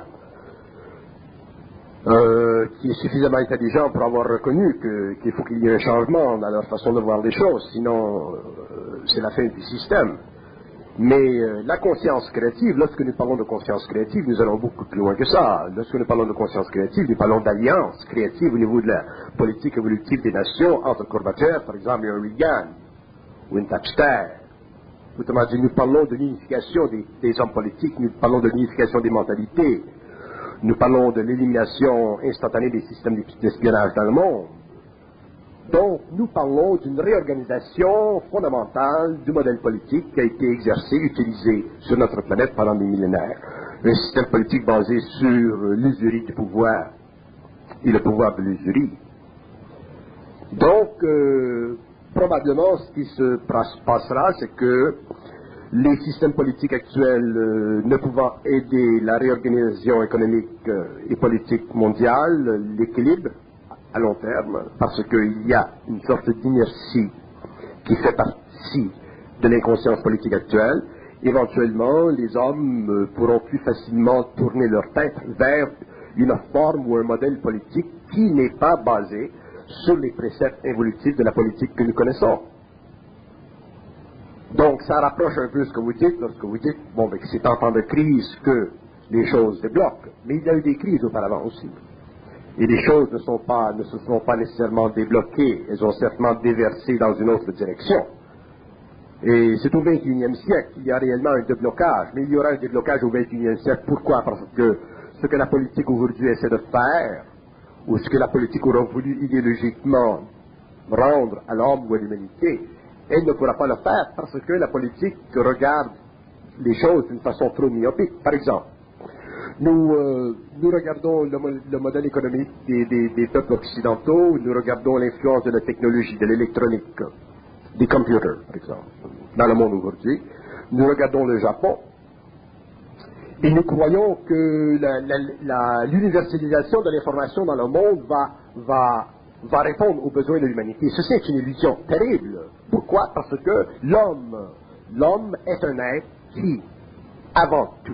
qui est suffisamment intelligent pour avoir reconnu qu'il faut qu'il y ait un changement dans leur façon de voir les choses, sinon c'est la fin du système. Mais la conscience créative, lorsque nous parlons de conscience créative, nous allons beaucoup plus loin que ça. Lorsque nous parlons de conscience créative, nous parlons d'alliance créative au niveau de la politique évolutive des nations entre Gorbatchev, par exemple, et un Reagan, ou une Thatcher. Autrement dit, nous parlons de l'unification des hommes politiques, nous parlons de l'unification des mentalités, nous parlons de l'élimination instantanée des systèmes d'espionnage dans le monde. Donc, nous parlons d'une réorganisation fondamentale du modèle politique qui a été exercé, utilisé sur notre planète pendant des millénaires. Un système politique basé sur l'usurie du pouvoir et le pouvoir de l'usurie. Donc, probablement, ce qui se passera, c'est que les systèmes politiques actuels ne pouvant aider la réorganisation économique et politique mondiale, l'équilibre, à long terme, parce qu'il y a une sorte d'inertie qui fait partie de l'inconscience politique actuelle, éventuellement, les hommes pourront plus facilement tourner leur tête vers une forme ou un modèle politique qui n'est pas basé sur les préceptes évolutifs de la politique que nous connaissons. Donc, ça rapproche un peu ce que vous dites lorsque vous dites, bon, ben, c'est en temps de crise que les choses débloquent. Mais il y a eu des crises auparavant aussi. Et les choses ne se sont pas nécessairement débloquées, elles ont certainement déversé dans une autre direction. Et c'est au XXIe siècle qu'il y a réellement un déblocage, mais il y aura un déblocage au XXIe siècle. Pourquoi? Parce que ce que la politique aujourd'hui essaie de faire, ou ce que la politique aura voulu idéologiquement rendre à l'homme ou à l'humanité, elle ne pourra pas le faire parce que la politique regarde les choses d'une façon trop myopique. Par exemple, nous regardons le modèle économique des peuples occidentaux, nous regardons l'influence de la technologie, de l'électronique, des computers, par exemple, dans le monde aujourd'hui. Nous regardons le Japon, et nous croyons que l'universalisation de l'information dans le monde va répondre aux besoins de l'humanité. Ceci est une illusion terrible. Pourquoi? Parce que l'homme est un être qui, avant tout,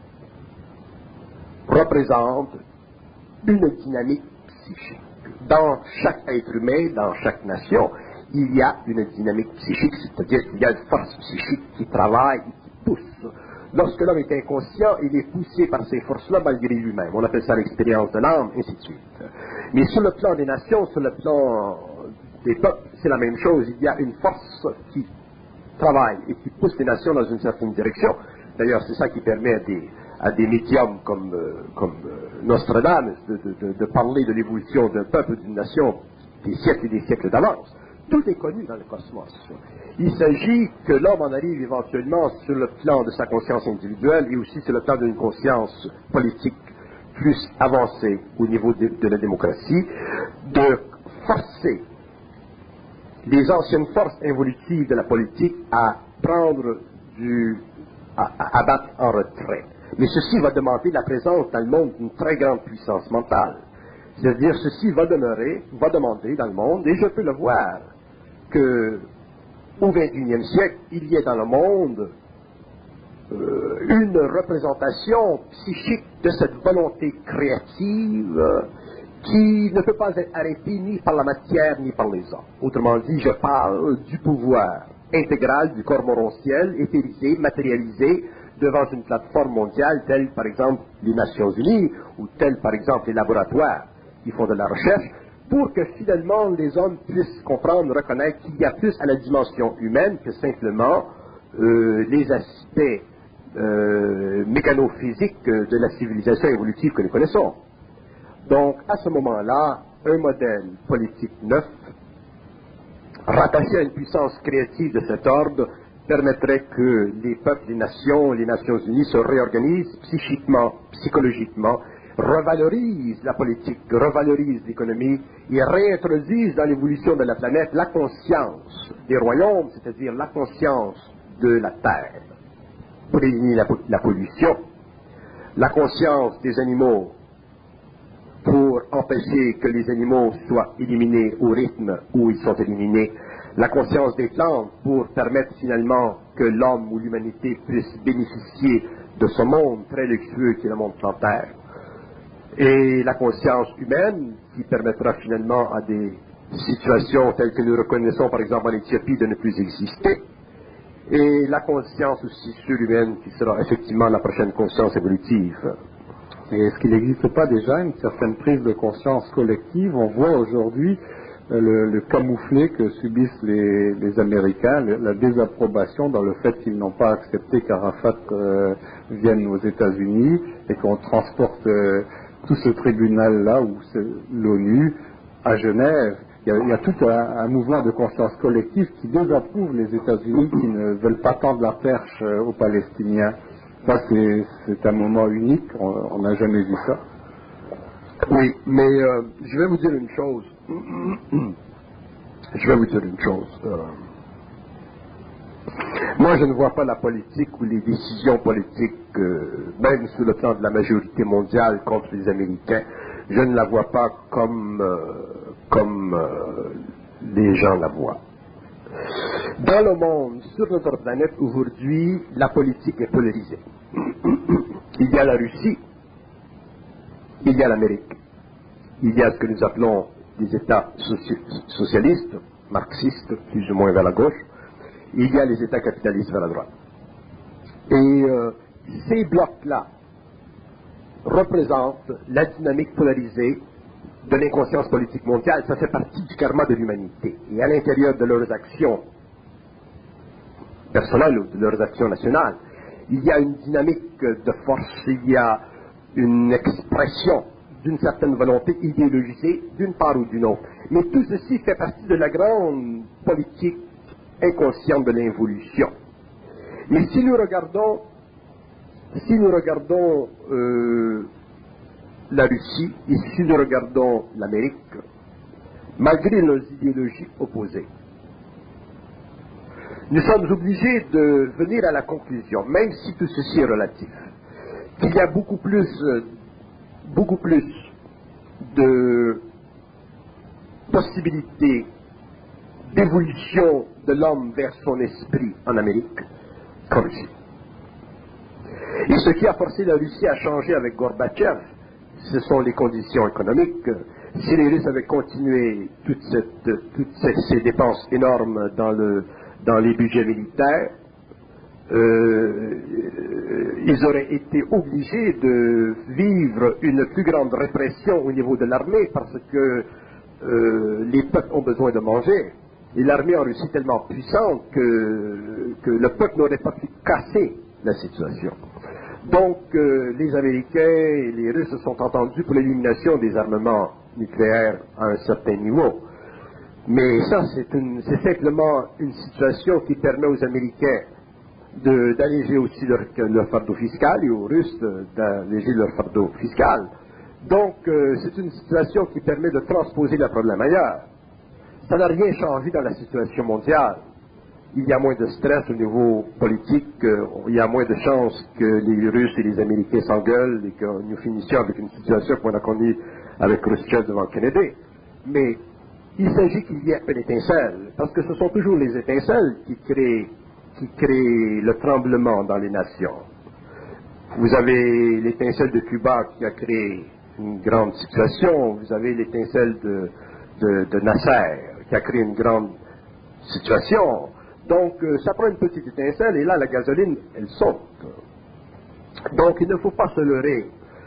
représente une dynamique psychique. Dans chaque être humain, dans chaque nation, il y a une dynamique psychique, c'est-à-dire qu'il y a une force psychique qui travaille et qui pousse. Lorsque l'homme est inconscient, il est poussé par ces forces-là malgré lui-même. On appelle ça l'expérience de l'âme, ainsi de suite. Mais sur le plan des nations, sur le plan des peuples, c'est la même chose. Il y a une force qui travaille et qui pousse les nations dans une certaine direction. D'ailleurs, c'est ça qui permet à des médiums comme Nostradamus de parler de l'évolution d'un peuple, d'une nation, des siècles et des siècles d'avance. Tout est connu dans le cosmos. Il s'agit que l'homme en arrive éventuellement sur le plan de sa conscience individuelle et aussi sur le plan d'une conscience politique plus avancée au niveau de la démocratie, de forcer les anciennes forces évolutives de la politique à battre en retrait. Mais ceci va demander la présence dans le monde d'une très grande puissance mentale. C'est-à-dire, ceci va demander dans le monde, et je peux le voir, que au XXIe siècle, il y ait dans le monde une représentation psychique de cette volonté créative qui ne peut pas être arrêtée ni par la matière ni par les hommes. Autrement dit, je parle du pouvoir intégral du corps morontiel, éthérisé, matérialisé, devant une plateforme mondiale telle par exemple les Nations Unies ou telle par exemple les laboratoires qui font de la recherche, pour que finalement les hommes puissent comprendre, reconnaître qu'il y a plus à la dimension humaine que simplement les aspects mécano-physiques de la civilisation évolutive que nous connaissons. Donc à ce moment-là, un modèle politique neuf, rattaché à une puissance créative de cet ordre, permettrait que les peuples, les Nations Unies se réorganisent psychiquement, psychologiquement, revalorisent la politique, revalorisent l'économie et réintroduisent dans l'évolution de la planète la conscience des royaumes, c'est-à-dire la conscience de la Terre, pour éliminer la pollution, la conscience des animaux pour empêcher que les animaux soient éliminés au rythme où ils sont éliminés, la conscience des plantes pour permettre finalement que l'homme ou l'humanité puisse bénéficier de ce monde très luxueux qui est le monde plantaire, et la conscience humaine qui permettra finalement à des situations telles que nous reconnaissons par exemple en Éthiopie de ne plus exister, et la conscience aussi surhumaine qui sera effectivement la prochaine conscience évolutive. Et est-ce qu'il n'existe pas déjà une certaine prise de conscience collective? On voit aujourd'hui le camouflet que subissent les Américains, la désapprobation dans le fait qu'ils n'ont pas accepté qu'Arafat vienne aux États-Unis et qu'on transporte tout ce tribunal-là, ou l'ONU, à Genève. Il y a tout un mouvement de conscience collective qui désapprouve les États-Unis, qui ne veulent pas tendre la perche aux Palestiniens. Ça, c'est un moment unique, on n'a jamais vu ça. Oui, mais je vais vous dire une chose. Moi, je ne vois pas la politique ou les décisions politiques, même sur le plan de la majorité mondiale contre les Américains, je ne la vois pas comme les gens la voient. Dans le monde, sur notre planète, aujourd'hui, la politique est polarisée. Il y a la Russie, il y a l'Amérique, il y a ce que nous appelons des États socialistes, marxistes, plus ou moins vers la gauche, il y a les États capitalistes vers la droite. Et ces blocs-là représentent la dynamique polarisée de l'inconscience politique mondiale. Ça fait partie du karma de l'humanité. Et à l'intérieur de leurs actions personnelles ou de leurs actions nationales, il y a une dynamique de force, il y a une expression d'une certaine volonté idéologisée d'une part ou d'une autre. Mais tout ceci fait partie de la grande politique inconsciente de l'involution. Mais si nous regardons la Russie et si nous regardons l'Amérique, malgré nos idéologies opposées, nous sommes obligés de venir à la conclusion, même si tout ceci est relatif, qu'il y a beaucoup plus de possibilités d'évolution de l'homme vers son esprit en Amérique qu'en Russie. Et ce qui a forcé la Russie à changer avec Gorbatchev, ce sont les conditions économiques. Si les Russes avaient continué toutes ces dépenses énormes dans les budgets militaires, ils auraient été obligés de vivre une plus grande répression au niveau de l'armée parce que les peuples ont besoin de manger. Et l'armée en Russie est tellement puissante que le peuple n'aurait pas pu casser la situation. Donc les Américains et les Russes se sont entendus pour l'élimination des armements nucléaires à un certain niveau. Mais ça, c'est simplement une situation qui permet aux Américains d'alléger aussi leur fardeau fiscal et aux Russes d'alléger leur fardeau fiscal. Donc c'est une situation qui permet de transposer le problème ailleurs. Ça n'a rien changé dans la situation mondiale. Il y a moins de stress au niveau politique, il y a moins de chances que les Russes et les Américains s'engueulent et que nous finissions avec une situation qu'on a connue avec Khrushchev devant Kennedy. Mais il s'agit qu'il y ait une étincelle, parce que ce sont toujours les étincelles qui créent le tremblement dans les nations. Vous avez l'étincelle de Cuba qui a créé une grande situation, vous avez l'étincelle de Nasser qui a créé une grande situation. Donc, ça prend une petite étincelle et là, la gasoline, elle saute. Donc, il ne faut pas se leurrer.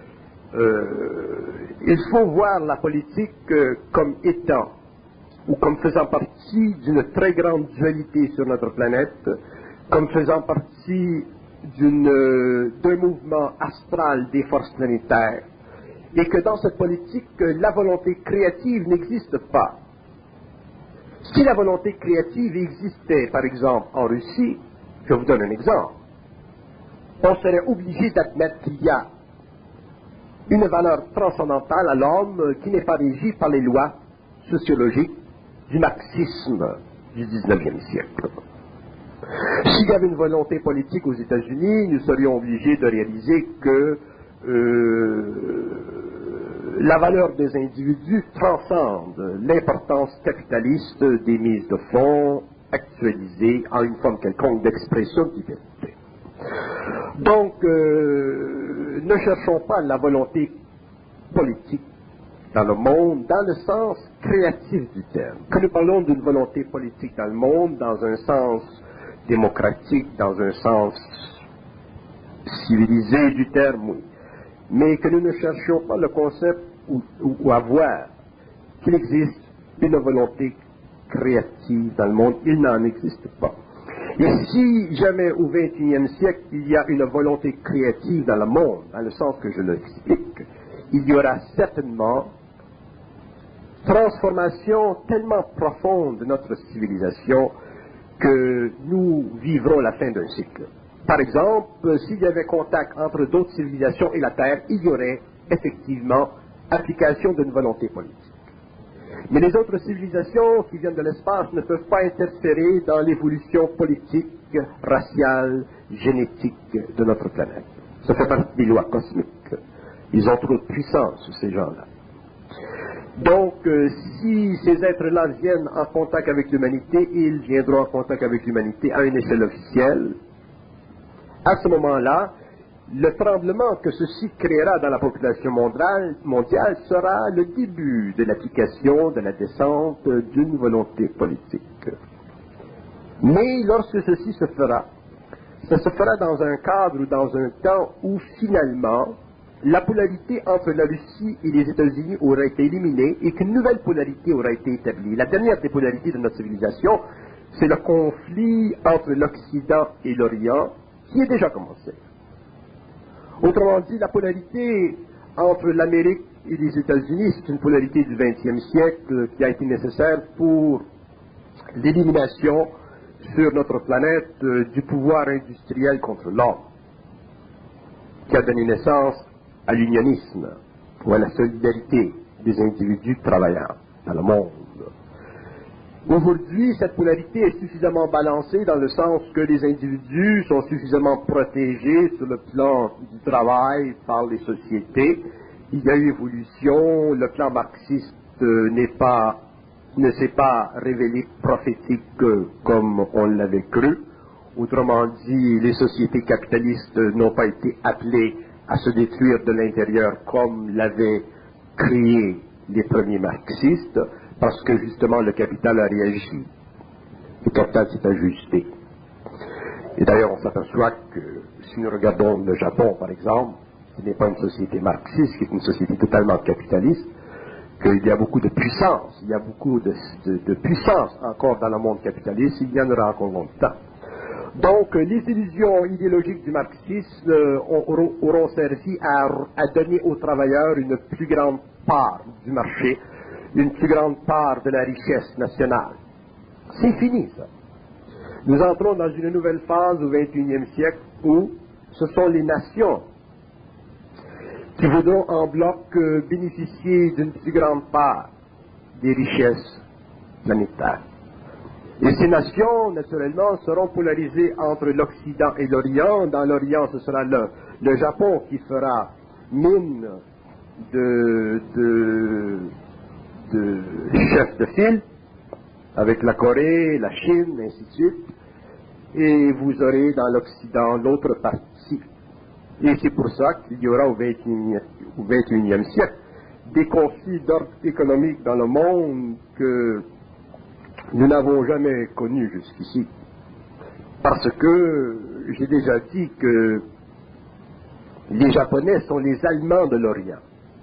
Il faut voir la politique comme étant, ou comme faisant partie d'une très grande dualité sur notre planète, comme faisant partie d'un mouvement astral des forces planétaires, et que dans cette politique, la volonté créative n'existe pas. Si la volonté créative existait, par exemple, en Russie, je vous donne un exemple, on serait obligé d'admettre qu'il y a une valeur transcendantale à l'homme qui n'est pas régie par les lois sociologiques du marxisme du XIXe siècle. S'il y avait une volonté politique aux États-Unis, nous serions obligés de réaliser que la valeur des individus transcende l'importance capitaliste des mises de fonds actualisées en une forme quelconque d'expression de liberté. Donc, ne cherchons pas la volonté politique dans le monde, dans le sens créatif du terme. Quand nous parlons d'une volonté politique dans le monde, dans un sens démocratique dans un sens civilisé du terme, oui. Mais que nous ne cherchions pas le concept ou à voir qu'il existe une volonté créative dans le monde. Il n'en existe pas. Et si jamais au XXIe siècle, il y a une volonté créative dans le monde, dans le sens que je l'explique, il y aura certainement transformation tellement profonde de notre civilisation que nous vivrons la fin d'un cycle. Par exemple, s'il y avait contact entre d'autres civilisations et la Terre, il y aurait effectivement application d'une volonté politique. Mais les autres civilisations qui viennent de l'espace ne peuvent pas interférer dans l'évolution politique, raciale, génétique de notre planète. Ça fait partie des lois cosmiques. Ils ont trop de puissance, ces gens-là. Donc, si ces êtres-là viennent en contact avec l'humanité, ils viendront en contact avec l'humanité à une échelle officielle. À ce moment-là, le tremblement que ceci créera dans la population mondiale sera le début de l'application, de la descente d'une volonté politique. Mais lorsque ceci se fera, ça se fera dans un cadre ou dans un temps où finalement la polarité entre la Russie et les États-Unis aurait été éliminée et qu'une nouvelle polarité aurait été établie. La dernière des polarités de notre civilisation, c'est le conflit entre l'Occident et l'Orient qui est déjà commencé. Autrement dit, la polarité entre l'Amérique et les États-Unis, c'est une polarité du XXe siècle qui a été nécessaire pour l'élimination sur notre planète du pouvoir industriel contre l'homme, qui a donné naissance à l'unionisme ou à la solidarité des individus travailleurs dans le monde. Aujourd'hui, cette polarité est suffisamment balancée dans le sens que les individus sont suffisamment protégés sur le plan du travail par les sociétés. Il y a eu évolution, le plan marxiste ne s'est pas révélé prophétique comme on l'avait cru. Autrement dit, les sociétés capitalistes n'ont pas été appelées à se détruire de l'intérieur comme l'avaient créé les premiers marxistes, parce que justement le capital a réagi. Le capital s'est ajusté. Et d'ailleurs, on s'aperçoit que si nous regardons le Japon, par exemple, qui n'est pas une société marxiste, qui est une société totalement capitaliste, qu'il y a beaucoup de puissance, il y a beaucoup de puissance encore dans le monde capitaliste, il y en aura encore longtemps. Donc, les illusions idéologiques du marxisme auront servi à donner aux travailleurs une plus grande part du marché, une plus grande part de la richesse nationale. C'est fini, ça. Nous entrons dans une nouvelle phase au XXIe siècle où ce sont les nations qui voudront en bloc bénéficier d'une plus grande part des richesses planétaires. Et ces nations, naturellement, seront polarisées entre l'Occident et l'Orient. Dans l'Orient, ce sera le Japon qui fera mine de chef de file, avec la Corée, la Chine, ainsi de suite. Et vous aurez dans l'Occident l'autre partie. Et c'est pour ça qu'il y aura au XXIe siècle des conflits d'ordre économique dans le monde que nous n'avons jamais connus jusqu'ici. Parce que j'ai déjà dit que les Japonais sont les Allemands de l'Orient.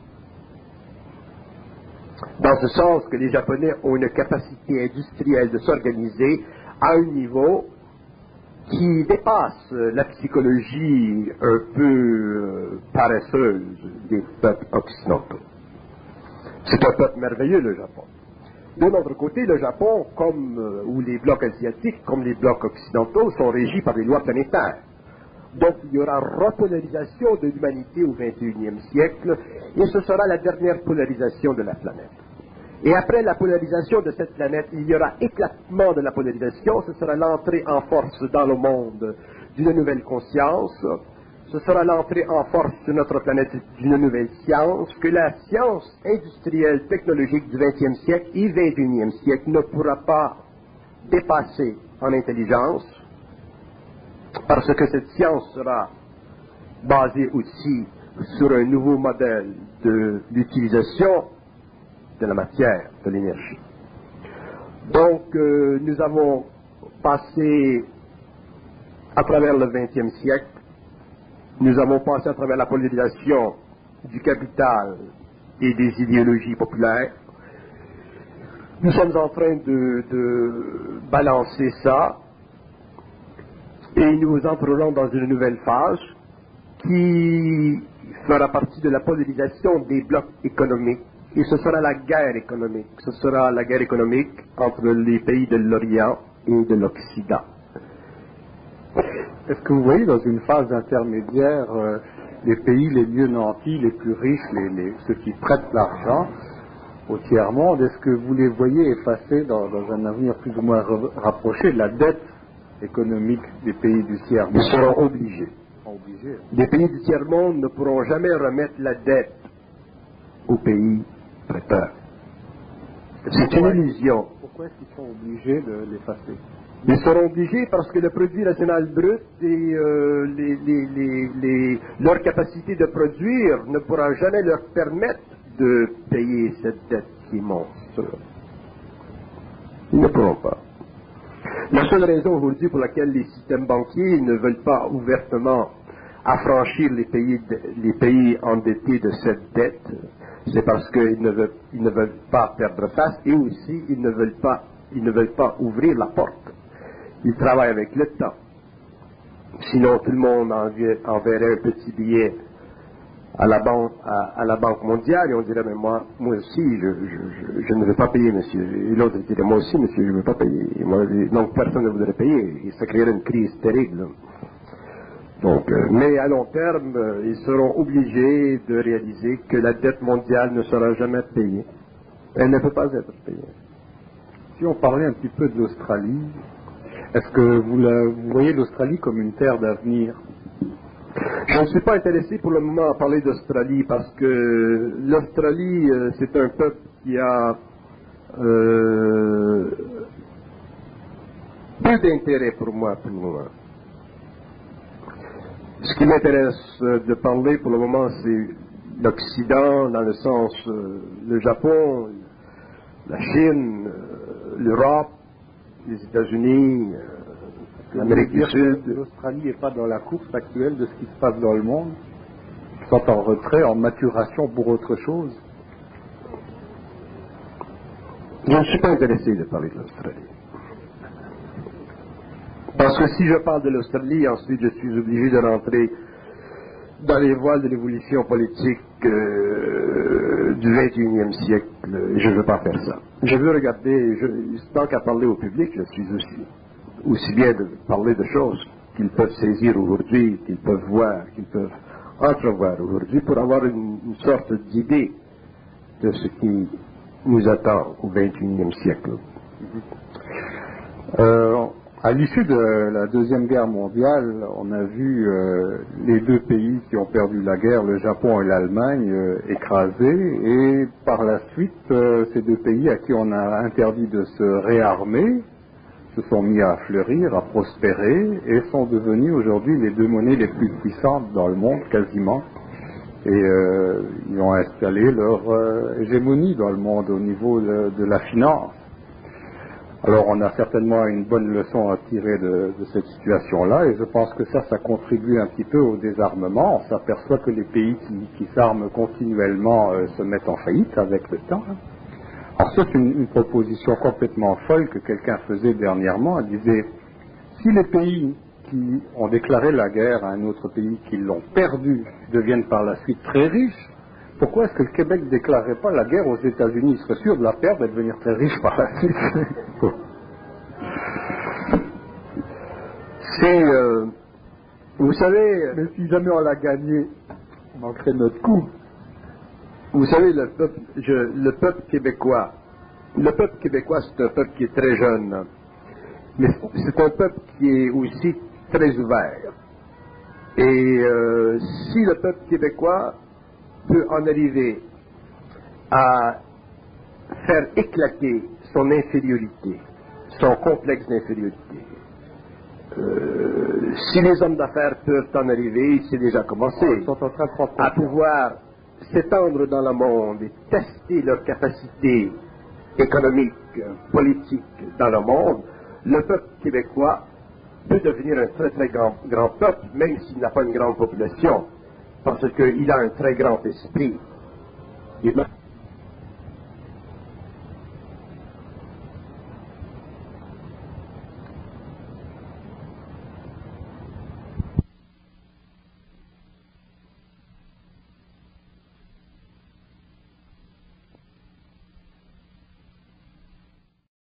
Dans ce sens que les Japonais ont une capacité industrielle de s'organiser à un niveau qui dépasse la psychologie un peu paresseuse des peuples occidentaux. C'est un peuple merveilleux, le Japon. De l'autre côté, le Japon, ou les blocs asiatiques, comme les blocs occidentaux, sont régis par des lois planétaires. Donc il y aura repolarisation de l'humanité au XXIe siècle, et ce sera la dernière polarisation de la planète. Et après la polarisation de cette planète, il y aura éclatement de la polarisation, ce sera l'entrée en force dans le monde d'une nouvelle conscience, ce sera l'entrée en force sur notre planète d'une nouvelle science, que la science industrielle technologique du XXe siècle et XXIe siècle ne pourra pas dépasser en intelligence, parce que cette science sera basée aussi sur un nouveau modèle de l'utilisation de la matière, de l'énergie. Donc, nous avons passé à travers le XXe siècle, nous avons passé à travers la polarisation du capital et des idéologies populaires. Nous sommes en train de balancer ça et nous entrerons dans une nouvelle phase qui fera partie de la polarisation des blocs économiques. Et ce sera la guerre économique. Ce sera la guerre économique entre les pays de l'Orient et de l'Occident. Est-ce que vous voyez dans une phase intermédiaire les pays les mieux nantis, les plus riches, ceux qui prêtent l'argent au tiers-monde, est-ce que vous les voyez effacer dans un avenir plus ou moins rapproché la dette économique des pays du tiers-monde? Ils seront obligés. Les pays du tiers-monde ne pourront jamais remettre la dette aux pays prêteurs. C'est une illusion. Pourquoi est-ce qu'ils sont obligés de l'effacer? Ils seront obligés parce que le produit national brut et leur capacité de produire ne pourra jamais leur permettre de payer cette dette qui est monstre. Ils ne pourront pas. La seule raison aujourd'hui pour laquelle les systèmes banquiers ne veulent pas ouvertement affranchir les pays endettés de cette dette, c'est parce qu'ils ne veulent pas perdre face et aussi ils ne veulent pas ouvrir la porte. Ils travaillent avec le temps. Sinon, tout le monde enverrait un petit billet à la Banque mondiale et on dirait, mais moi aussi, je ne veux pas payer, monsieur. Et l'autre dirait, moi aussi, monsieur, je ne veux pas payer. Donc, personne ne voudrait payer. Et ça créerait une crise terrible. Donc, mais à long terme, ils seront obligés de réaliser que la dette mondiale ne sera jamais payée. Elle ne peut pas être payée. Si on parlait un petit peu de l'Australie, est-ce que vous voyez l'Australie comme une terre d'avenir? Je ne suis pas intéressé pour le moment à parler d'Australie parce que l'Australie, c'est un peuple qui a peu d'intérêt pour moi pour le moment. Ce qui m'intéresse de parler pour le moment, c'est l'Occident, dans le sens le Japon, la Chine, l'Europe, les États-Unis, l'Amérique du Sud. L'Australie n'est pas dans la course actuelle de ce qui se passe dans le monde? Ils sont en retrait, en maturation pour autre chose? Je ne suis pas intéressé de parler de l'Australie. Parce que si je parle de l'Australie, ensuite je suis obligé de rentrer dans les voiles de l'évolution politique du XXIe siècle. Je ne veux pas faire ça. Je veux regarder, tant qu'à parler au public, je suis aussi bien de parler de choses qu'ils peuvent saisir aujourd'hui, qu'ils peuvent voir, qu'ils peuvent entrevoir aujourd'hui pour avoir une sorte d'idée de ce qui nous attend au XXIe siècle. À l'issue de la Deuxième Guerre mondiale, on a vu les deux pays qui ont perdu la guerre, le Japon et l'Allemagne, écrasés, et par la suite, ces deux pays à qui on a interdit de se réarmer se sont mis à fleurir, à prospérer, et sont devenus aujourd'hui les deux monnaies les plus puissantes dans le monde, quasiment. Et ils ont installé leur hégémonie dans le monde au niveau de la finance. Alors on a certainement une bonne leçon à tirer de cette situation-là, et je pense que ça contribue un petit peu au désarmement. On s'aperçoit que les pays qui s'arment continuellement se mettent en faillite avec le temps. Alors ça, c'est une proposition complètement folle que quelqu'un faisait dernièrement. Elle disait, si les pays qui ont déclaré la guerre à un autre pays, qui l'ont perdu, deviennent par la suite très riches, pourquoi est-ce que le Québec ne déclarerait pas la guerre aux États-Unis? Il serait sûr de la perdre et de devenir très riche par la suite. Vous savez... Mais si jamais on l'a gagné, on manquerait notre coup. Vous savez, le peuple québécois, c'est un peuple qui est très jeune. Mais c'est un peuple qui est aussi très ouvert. Et si le peuple québécois peut en arriver à faire éclater son infériorité, son complexe d'infériorité, si les hommes d'affaires peuvent en arriver, c'est déjà commencé, à pouvoir s'étendre dans le monde et tester leur capacité économique, politique dans le monde, le peuple québécois peut devenir un très très grand peuple, même s'il n'a pas une grande population, parce qu'il a un très grand esprit. Et